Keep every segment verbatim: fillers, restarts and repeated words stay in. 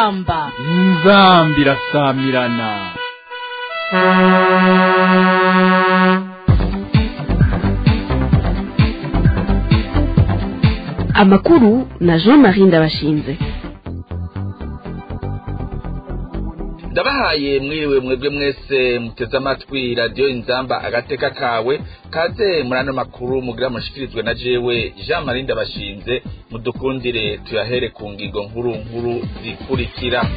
inzamba inzamba irasamirana. Amakuru na Jean-Marie Ndabashinze. Ndabahaye mwiriwe mwebwe mwese muteze amatwi radio Inzamba agateka kawe kaze murano makuru mugira mushikirizwe na jewe Jean-Marie Ndabashinze. Mudukundire tuyahere ku ngingo nkuru nkuru zikurikira.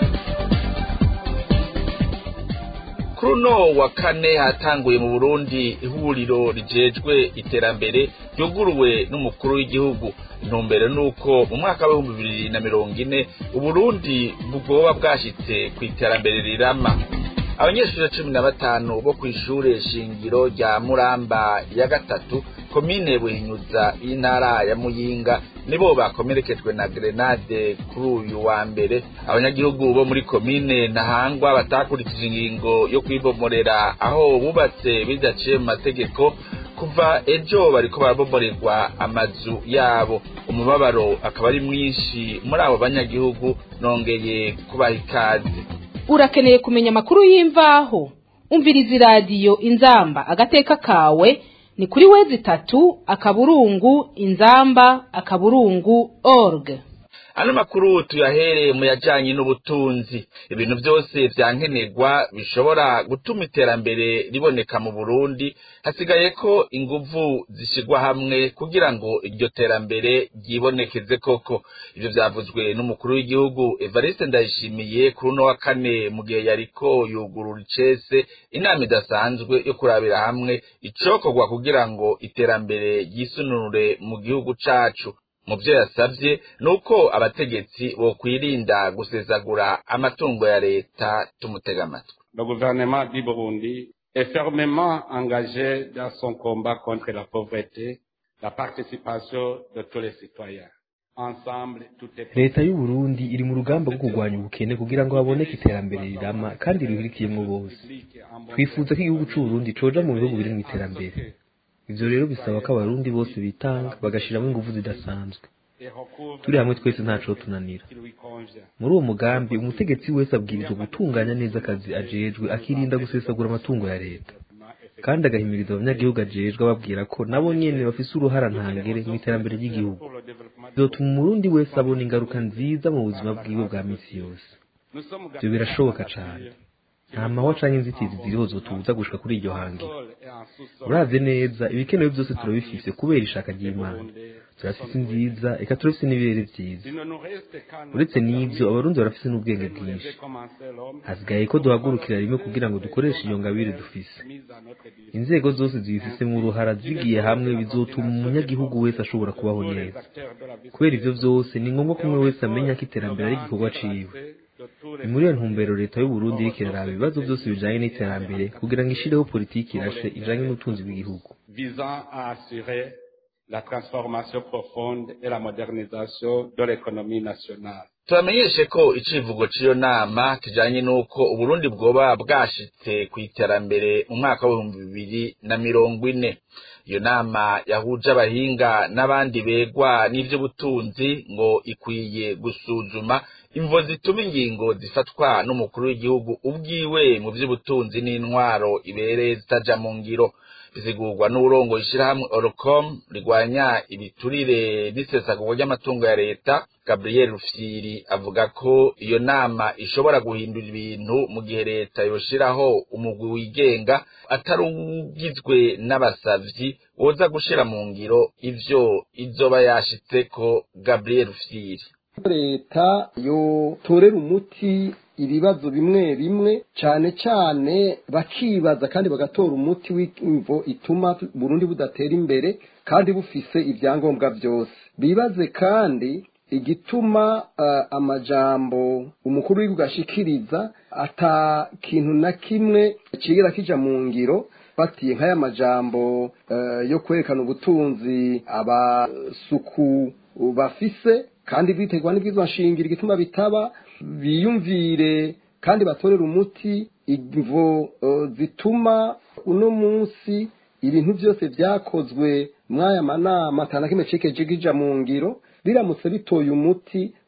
Kuruno wa kane hatanguye mu Burundi ihuriro rijejwe iterambere ryoguruwe n'umukuru w'igihugu. Intumbero nuko mu mwaka wa bibiri na mirongo ine Uburundi bugoba bwashitse ku iterambere rirama. Abanyeshuri cumi na batanu bo kw'ishure shingiro rya Muramba ya gatatu komine Buhinyuza y'intara ya Muyinga nibo bakomerekejwe na grenade kuri uyu wa mbere. Abanyagihugu bo muri komine Ntahangwa batakurikije ingingo yo kwibomorera aho bubatse bidaciye mu mategeko kuva ejo bariko barabomorerwa amazu yabo. Umubabaro akaba ari mwinshi muri abo banyagihugu. Nongeye kubaha ikaze. Urakeneye kumenya amakuru y'imvaho? Umviriza radio Inzamba agateka kawe ni kuri wezi tatu akaburungu inzamba akaburungu org. Ano makuru tuyahere mu yajanye n'ubutunzi. Ibintu byose vyankenerwa bishobora gutuma iterambere riboneka mu Burundi, hasigaye ko inguvu zishigwa hamwe kugira ngo iryo terambere ryibonekeze koko. Ivyo vyavuzwe n'umukuru w'igihugu Evariste Ndayishimiye kuri no wa kane mu gihe yariko yugurura icese inama idasanzwe yo kurabira hamwe icokorwa kugira ngo iterambere ryisununure mu gihugu cacu. Muvyo yasavye nuko abategetsi bo kwirinda gusezagura amatungo ya leta. Tumutega amatwi. Le gouvernement du Burundi est fermement engagé dans son combat contre la pauvreté, la participation de tous les citoyens. Leta y'u Burundi iri mu rugamba rwo kurwanya ubukene kugira ngo haboneke iterambere rirama kandi rihirikiyemwo bose. Twifuza ko igihugu c'u Burundi coja mu bihugu biri mu iterambere. Ivyo rero bisaba ko abarundi bose bitanga bagashiramo ingufu zidasanzwe. Turi hamwe twese ntaco tunanira. Muri uwo mugambi umutegetsi wese abwirizwa gutunganya neza akazi ajejwe akirinda gusesagura amatungo ya leta. Kandi agahimiriza abanyagihugu ajejwe ababwira ko nabo nyene bafise uruhara ntangere mu iterambere ry'igihugu. Bizotuma umurundi wese abona ingaruka nziza mu buzima bwiwe bwa misi yose. Ivyo birashoboka cane. Nta mahwa canke inzitizi ziriho zotubuza gushika kuri iryo hangiro. Uravye neza ibikenewe byose turabifise kubera ishaka ry'Imana. Turafise nziza eka turafise n'ibirere vyiza. Uretse n'ivyo abarundi barafise n'ubwenge bwinshi. Hasigaye ko duhagurukira rimwe kugira ngo dukoreshe iyo ngabire dufise. Inzego zose zibifise mu ruhara zigiye hamwe bizotuma umunyagihugu wese ashobora kubaho neza. Kubera ivyo vyose ni ngombwa ko umwe wese amenya ko iterambere ari igikorwa ciwe. Ni muri iyo ntumbero leta y'u Burundi iriko iraraba ibibazo byose bijanye n'iterambere kugira ngo ishireho politiki irashe ijanye n'ubutunzi bw'igihugu visant à assurer la transformation profonde et la modernisation de l'économie nationale. Turamenyeshe ko icivugo c'iyo nama kijanye nuko Uburundi bwoba bwashitse ku iterambere mu mwaka wa bibiri na mirongo ine. Iyo nama yahuje abahinga n'abandi begwa n'ivyo butunzi ngo ikwiye gusuzuma imvo zituma ingingo zifatwa n'umukuru w'igihugu ubwiwe mu vy'ubutunzi n'intwaro ibereye zitaja mu ngiro. Bizigurwa n'urongo ishirahamwe Orcom rigwanya ibiturire n'isesagurwa ry'amatungo ya leta. Gabriel Rufyiri avuga ko iyo nama ishobora guhindura ibintu mu gihe leta yoshiraho umugwi wigenga atari ugizwe n'abasavyi woza gushira mu ngiro ivyo izoba yashitseko. Gabriel Rufyiri: leta yo torera umuti ibibazo bimwe bimwe cyane cyane bakibaza kandi bagatora umuti w'imvo ituma Burundi budatera imbere kandi bufise ivyangombwa byose. Bibaze kandi igituma uh, amajambo umukuru w'igihugu ashikiriza ata kintu na kimwe cigera kija mu ngiro batiye nk'aya majambo uh, yo kwerekana ubutunzi abasuku bafise kandi bitegwa n'ibwirizwa nshingiro igituma bitaba biyumvire kandi batorera umuti imvo uh, zituma uno munsi ibintu byose byakozwe mwaya manama atana kimwe cike jigija mu ngiro biramutse bitoye umuti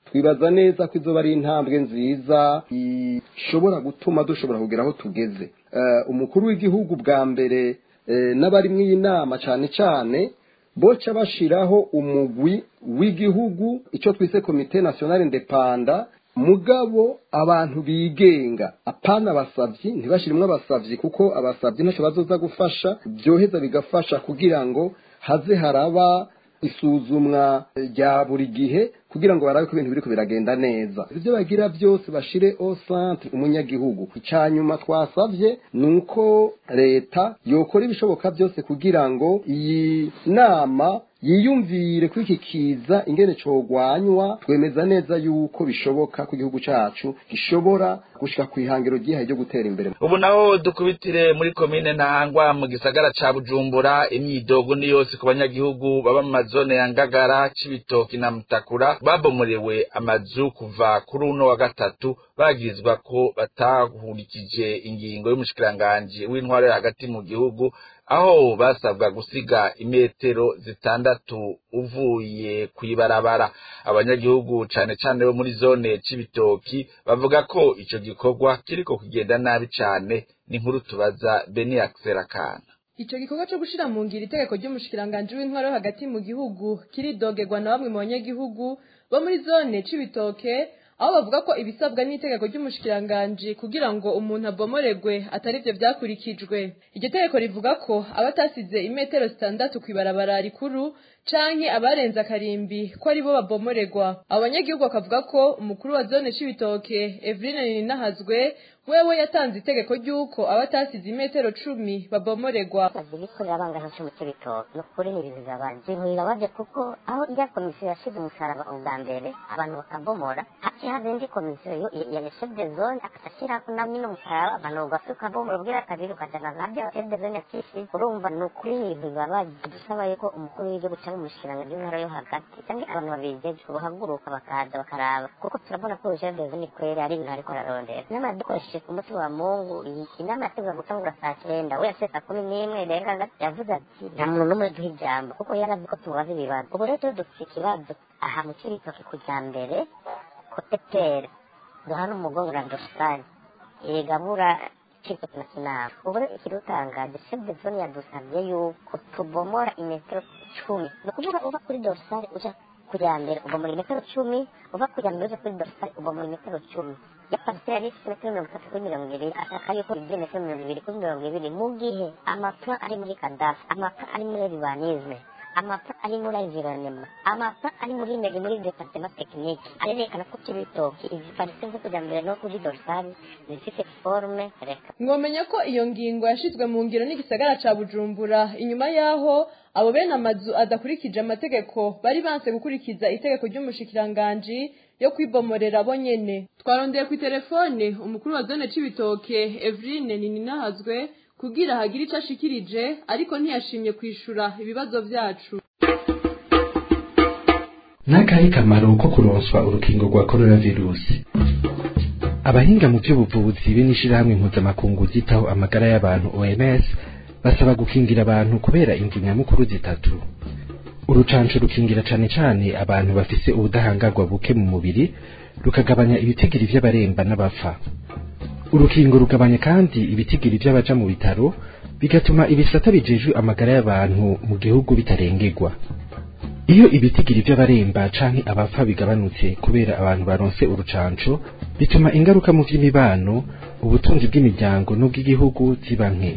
twibaza neza ko izoba ari intambwe nziza ishobora gutuma dushobora kugera aho tugeze. Umukuru w'igihugu bwa mbere n'abari mw'iyi nama cyane cyane boca bashiraho umugwi w'igihugu icyo twise komite nationale independant, mugabo abantu bigenga apana abasavyi, ntibashirimwe abasavyi kuko abasavyi ntacyo bazoza gufasha, byoheza bigafasha kugira ngo haze haraba isuzumwa rya buri gihe kugira ngo barabe ko ibintu biriko biragenda neza. Ivyo bagira byose bashire au centre umunyagihugu. Icyanyuma twasavye nuko leta yokora ibishoboka byose kugira ngo iyi nama yiyumvire kwikikiza ingene cogwanywa. Twemeza neza yuko bishoboka ku gihugu cacu gishobora gushika kwihangiro ryihaye ryo gutera imbere. Ubu naho dukubitire muri komine Ntahangwa mu gisagara ca Bujumbura, imyidogo ni yose ku banyagihugu baba mu mazone ya Ngagara, Cibitoki na Mutakura babomorewe amazu kuva kuri uno wa gatatu bagizwa ko batahurikije ingingo y'umushikiranganje w'intwaro yo hagati mu gihugu, aho basabwa gusiga imetero zitandatu uvuye kwibarabara. Abanyagihugu cane cane bo muri zone Cibitoki bavuga ko ico gikorwa kiriko kugenda nabi cane. Ni nkuru tubaza Beni Akserakana. Ico gikorwa cyo gushira mu ngiro itegeko ry'umushikiranganje w'intwaro hagati mu gihugu kiridogerwa na bamwe mu banyagihugu bo muri zone Cibitoke, aho bavuga ko ibisabwa n'itegeko ry'umushikiranganje kugira ngo umuntu abomoregwe atari byo byakurikijwe. Iryo tegeko rivuga ko abatasize imetero zitandatu kwibarabara rikuru canke abarenza karimbi ko ari bo babomoregwa. Abanyagihugu bakavuga ko umukuru wa zone Cibitoke Evrine Ninahazwe wewe yatanze itegeko ry'uko abatasize imetero cumi babomoregwa. Abikorera abangana cyo mu Cibitoke no kuri ni ibintu byabanje nk'irabaje kuko aho ijya komisiyo yashize umusaraba ubwa mbere abantu bakabomora, haci hazendi komisiyo ya chef de zone akashira kuna mino umusaraba abantu basuka bomora bwira kabiri ukajana nabyo chef de zone yakishi. Urumva no kuri ibintu byabanje dusaba yuko umukuru w'ijyo guca mu mushikiranga y'intara yo hagati cyangwa abantu babije kuhaguruka bakaza bakaraba kuko turabona ko chef de zone kwera ari ibintu ariko ararondera n'amadukoreshe ku munsi wa Mungu. Inama yategura gutangura saa cyenda we yasesa kumi n'imwe renga yavuze ati nta muntu n'umwe duha ijambo kuko yarazi ko tubaza ibibazo. Ubu rero dufite ikibazo aha mu Cibitoke kujya mbere kotetera duhana umugongo na dosari irigabura Cibitoke national. Ubu rero ikirutangaje chef de zone yadusabye yuko tubomora imetero cumi, ni ukuvuga uva kuri dosari uja kujya mbere ubomora imetero cumi, uva kujya mbere uja kuri dosari ubomora imetero cumi. Yapasiteri ari metero mirongo itatu kuri mirongo ibiri, ashaka yuko ibyo metero mirongo ibiri kuri mirongo ibiri mu gihe amapfa ari muri kadafi, amapfa ari muri urbanisme, amapfa ari muri environnement, amapfa ari muri mege muri departement technique. Arerekana ko Cibitoke iziparitse zo kujya mbere no kuri dorsali zifite forme reka. Ngomenya ko iyo ngingo yashizwe mu ngiro n'igisagara ca Bujumbura inyuma yaho abo bene amazu adakurikije amategeko bari banse gukurikiza itegeko ry'umushikiranganje yo kwibomorera bo nyene. Twarondeye ku telefone umukuru wa zone Cibitoke Evrine Ninahazwe kugira hagira ico ashikirije, ariko ntiyashimye kwishura ibibazo vyacu. Nakahe kamaro ko kuronswa urukingo rwa coronavirus? Abahinga mu by'ubuvuzi b'inishirahamwe mpuzamakungu zitaho amagara y'abantu O M S basaba gukingira abantu kubera imvu nyamukuru zitatu. Urucanco rukingira cane cane abantu bafise ubudahangarwa buke mu mubiri, rukagabanya ibitigiri vy'abaremba n'abapfa. Urukingo rugabanya kandi ibitigiri by'abaja mu bitaro, bigatuma ibisata bijejwe amagara y'abantu mu gihugu bitarengerwa. Iyo ibitigiri by'abaremba canke abapfa bigabanutse kubera abantu baronse urucanco, bituma ingaruka mu vy'imibano, ubutunzi bw'imiryango n'ubw'igihugu ziba nke.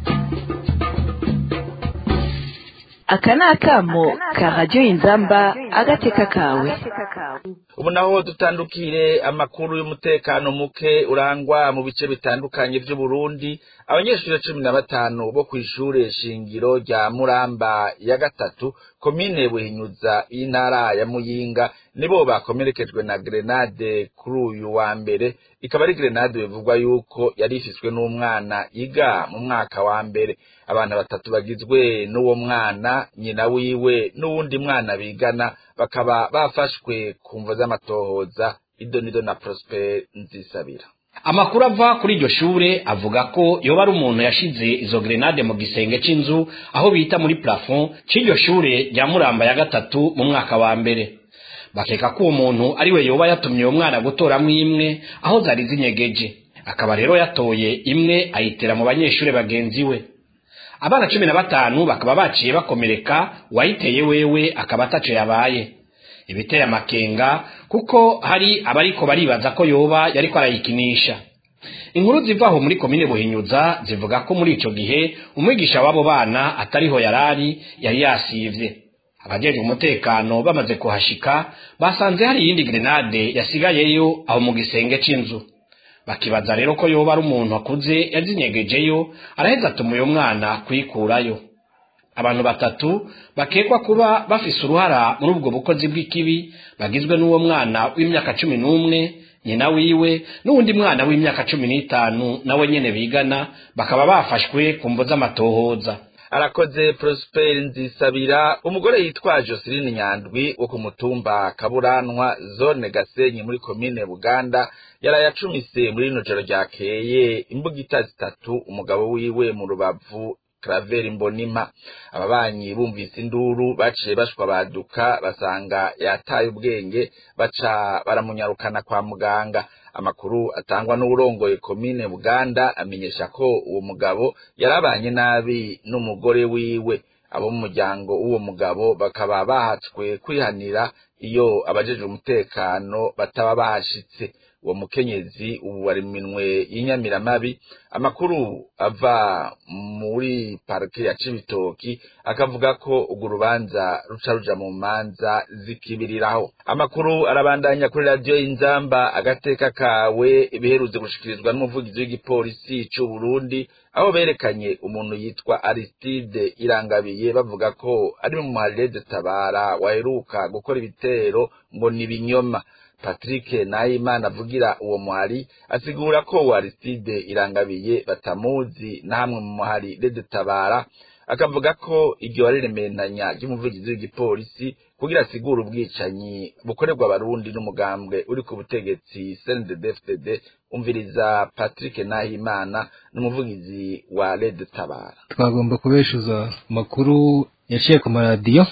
Aka ni akamo ka radiyo Inzamba agateka kawe. Ubu naho dutandukire amakuru y'umutekano muke urangwa mu bice bitandukanye by'u Burundi. Abanyeshuri cumi na batanu bo kw'ishure shingiro rya Muramba ya gatatu komine Buhinyuza y'intara ya Muyinga nibo bakomerekejwe na grenade kuri uyu wa mbere. Ikaba ari grenade bivugwa yuko yari ifiswe n'umwana yiga mu mwaka wa mbere. Abana batatu bagizwe n'uwo mwana, nyina wiwe n'uwundi mwana bigana bakaba bafashwe kumva z'amatohoza. Idonido na Prosper Nzisabira. Amakuru ava kuri iryo shure avuga ko yoba ari umuntu yashize izo grenade mu gisenge c'inzu aho bita muri plafond c'iryo shure rya Muramba ya gatatu mu mwaka wa mbere. bakeka ko uwo muntu ari we yoba yatumye uwo mwana gutoramwo imwe aho zari zinyegeje, akaba rero yatoye imwe ayitera mu banyeshure bagenzi we. Abana cumi na batanu bakaba baciye bakomereka, wayiteye wewe akaba ataco yabaye. Ibiteye amakenga kuko hari abariko baribaza ko yoba yariko arayikinisha. Inkuru zivaho muri komine Buhinyuza zivuga ko muri ico gihe umwigisha wabo bana atariho yarari yari yasivye. Abajejwe umutekano bamaze kuhashika basanze hari iyindi grenade yasigayeyo aho mu gisenge c'inzu. Bakibaza rero ko yoba ari umuntu akuze yazinyegejeyo, araheza atuma uyo mwana kuyikurayo. Abantu batatu bakekwa kuba bafise uruhara muri ubwo bukozi bw'ikibi bagizwe n'uwo mwana w'imyaka cumi n'umwe, nyina wiwe n'uwundi mwana w'imyaka cumi n'itanu nawe nyene bigana, bakaba bafashwe ku mvo z'amatohoza. Arakoze Prosper Nzisabira. Umugore yitwa Joseline Nyandwi wo ku mutumba Kaburanwa zone Gasenyi muri komine Buganda yarayacumise muri no joro ryakeye imbugita zitatu umugabo wiwe mu Rubavu Claver Mbonima. Ababanyi bumvise induru baciye bashwa baduka basanga yataye ubwenge, baca baramunyarukana kwa muganga. Amakuru atangwa n'uburongoye komine Buganda amenyesha ko uwo mugabo yarabanye nabi n'umugore wiwe. Abo mu muryango uwo mugabo bakaba bahatswe kwihanira iyo abajeje umutekano bataba bahashitse. Uwo mukenyezi ubu wari minwe y'inyamiramabi. Amakuru ava muri parke ya Cibitoki akavuga ko ugo rubanza ruca ruja mu manza zikibiriraho. Amakuru arabandanya kuri radio Inzamba agateka kawe ibiheruze gushikirizwa n'umuvugizi w'igipolisi c'u Burundi, aho berekanye umuntu yitwa Aristide Irangabiye bavuga ko ari mu muharire Tabara waheruka gukora ibitero ngo ni binyoma. Patrick Nahimana avugira uwo muhari asigura ko Aristide Irangabiye batamuzi na hamwe mu muhari de Tabara, akavuga ko iryo warerementanya ry'umuvugizi w'igipolisi kugira asigura ubwicanyi bukorerwa abarundi n'umugambwe uri ku butegetsi C N D D F D D. Umviriza Patrick Nahimana n'umuvugizi wa de Tabara. Twagomba kubeshuza makuru yaciye ku maradiyo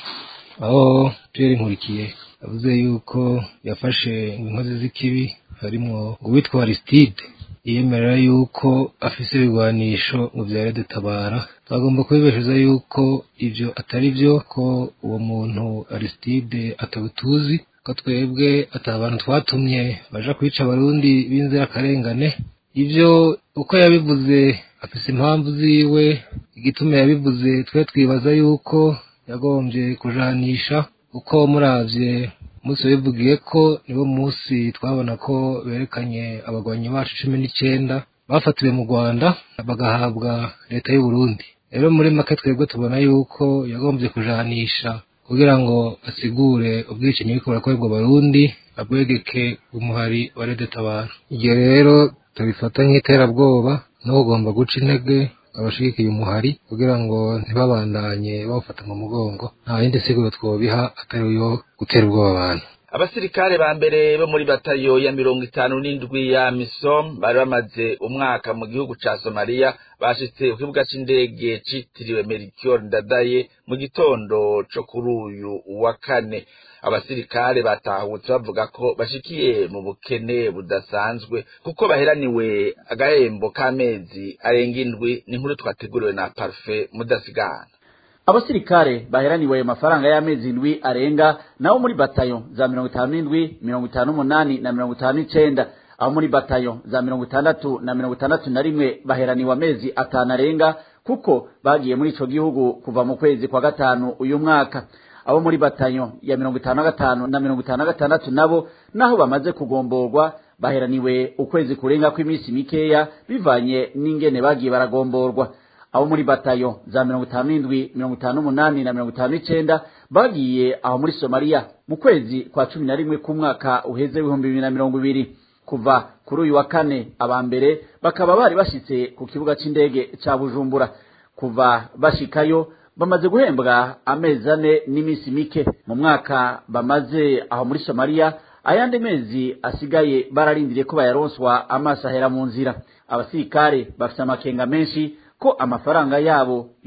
aho Pierre Nkurikiye avuze yuko yafashe inkozi z'ikibi harimo uwitwa Aristide yemerera yuko afise ibigwanisho mu vya de Tabara. Twagomba kubibeshuza yuko ivyo atari byo, ko uwo muntu Aristide atabutuzi, ko twebwe atabantu twatumye baja kwica abarundi b'inzira karengane. Ivyo uko yabivuze afise impamvu ziwe, igituma yabivuze twe twibaza yuko yagombye kujanisha, uko muravye musi bivugiye ko nibo musi twabona ko berekanye abagwanyi bacu cumi n'icenda bafatiwe mu Rwanda bagahabwa leta y'u Burundi. Rero muri make twebwe tubona yuko yagombye kujanisha kugira ngo asigure ubwicanyi biko burakorerwa abarundi, abwegeke umuhari wa de Tabara. Igihe rero tubifata nk'iterabwoba no kugomba guca intege abashigikiye umuhari kugira ngo ntibabandanye bawufata mu mugongo, nta yindi siguro twobiha atari yo gutera ubwoba abantu. Abasirikare ba mbere bo muri batayo ya mirongo itanu n'indwi ya Misom bari bamaze umwaka mu gihugu ca Somalia bashitse ku kibuga c'indege citiriwe Melchior Ndadaye mu gitondo co kuri uyu wa kane. Abasirikare batahutse bavuga ko bashikiye mu bukene budasanzwe kuko baheraniwe agahembo k'amezi arenga indwi. N'inkuru twateguriwe na Parfait Mudasigana. Abasirikare baheraniwe ayo mafaranga y'amezi indwi arenga naho muri batayo za mirongo itanu n'indwi, mirongo itanu n'umunani na mirongo itanu n'icenda. Aho muri batayo za mirongo itandatu na mirongo itandatu na rimwe baheraniwe amezi atanu arenga kuko bagiye muri ico gihugu kuva mu kwezi kwa gatanu uyu mwaka. Abo muri batayo ya mirongo itanu na gatanu na mirongo itanu na gatandatu nabo naho bamaze kugomborwa baheraniwe ukwezi kurenga kw'imisi mikeya bivanye n'ingene bagiye baragomborwa. Abo muri batayo za mirongo itanu n'indwi, mirongo itanu n'umunani na mirongo itanu n'icenda bagiye aho muri Somalia mu kwezi kwa cumi na rimwe k'umwaka uheze w'ibihumbi bibiri na mirongo ibiri. Kuva kuri uyu wa kane abambere bakaba bari bashitse ku kibuga c'indege ca Bujumbura. Kuva bashikayo bamaze guhembwa amezi ane n'imisi mike mu mwaka bamaze aho muri Somalia. Ayandi mezi asigaye bararindiriye ko bayaronswa amaso ahera mu nzira. Abasirikare bafite amakenga menshi ko amafaranga yabo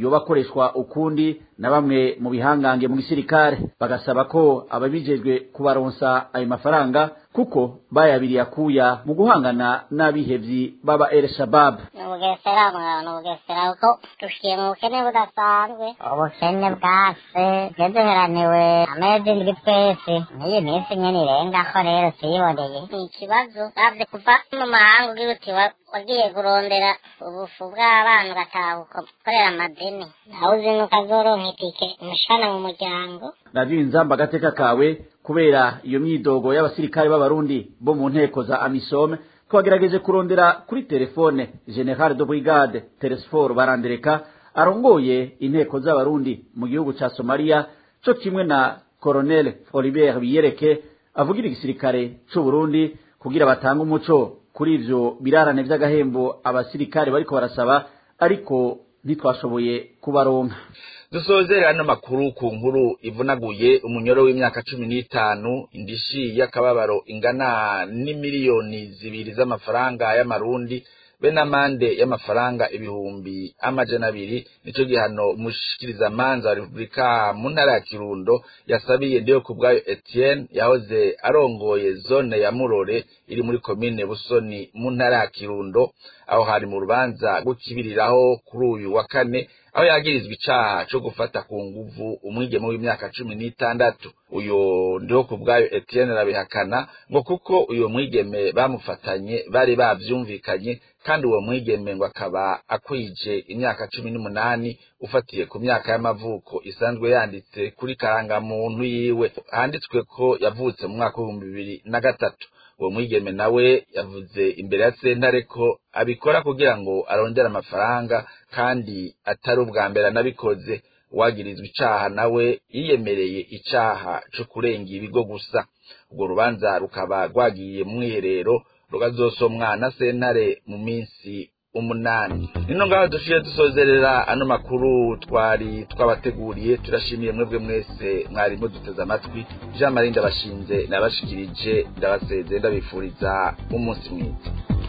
yoba akoreshwa ukundi na bamwe mu bihangange mu gisirikare bagasaba ko ababijejwe kubaronsa ayo mafaranga kuko bayabiriye akuya mu guhangana n'abihevyi baba El Shabab. Ubugesera mwana ubugesera uko dushiye mu bukene budasanzwe ubukene bwase bweduheraniwe amezi ndwi twese n'iyi minsi nyene irenga ko rero siyiboneye ni ikibazo bavye kuva mu mahanga ugira uti wagiye kurondera ubufu bw'abana ugataha ukorera amadeni nawe uzi nuko azoronka itike umushana mu muryango. Radio Inzamba agateka kawe kubera iyo myidogo y'abasirikare b'abarundi bo mu nteko za Amisome twagerageje kurondera kuri telefone General de Brigade Telesfor Barandereka arongoye inteko z'abarundi mu gihugu ca Somalia co kimwe na Colonel Olivier Biyereke avugira igisirikare c'u Burundi kugira batanga umuco kuri ivyo birarane vy'agahembo abasirikare bariko barasaba ariko ntitwashoboye kubaronka. Dusozera ano makuru ku nkuru ivunaguye umunyoro w'imyaka cumi n'itanu indishi y'akababaro ingana n'imiliyoni zibiri z'amafaranga y'amarundi be n'amande y'amafaranga ibihumbi amajana abiri nico gihano umushikiriza manza wa Republika mu ntara ya Kirundo yasabiye Ndeyo Kubwayo Etienne yahoze arongoye zone ya Murore iri muri komine Busoni mu ntara ya Kirundo aho hari mu rubanza gukibiriraho kuri uyu wa kane aho yagirizwe icaha cyo gufata ku nguvu umwigeme w'imyaka cumi n'itandatu. Uyo Ndeyo Kubwayo Etienne arabihakana ngo kuko uyo mwigeme bamufatanye bari bavyumvikanye kandi uwo mwigeme ngo akaba akwije imyaka cumi n'umunani ufatiye ku myaka y'amavuko isanzwe yanditse kuri karanga muntu yiwe handitswe ko yavutse mu mwaka w'ibihumbi bibiri na gatatu. Uwo mwigeme nawe yavuze imbere ya sentare ko abikora kugira ngo arondere amafaranga kandi atari ubwa mbere anabikoze. Uwagirizwa icaha nawe yiyemereye icaha co kurenga ibigo gusa. Urwo rubanza rukaba rwagiye mu mwiherero rukazosomwa na sentare mu minsi umunani. Nino ngaho dushiye dusozerera ano makuru twari twabateguriye. Turashimiye mwebwe mwese mwari muduteze amatwi. Jean Marie ndabashinze nabashikirije ndabaseze ndabifuriza umunsi mwiza.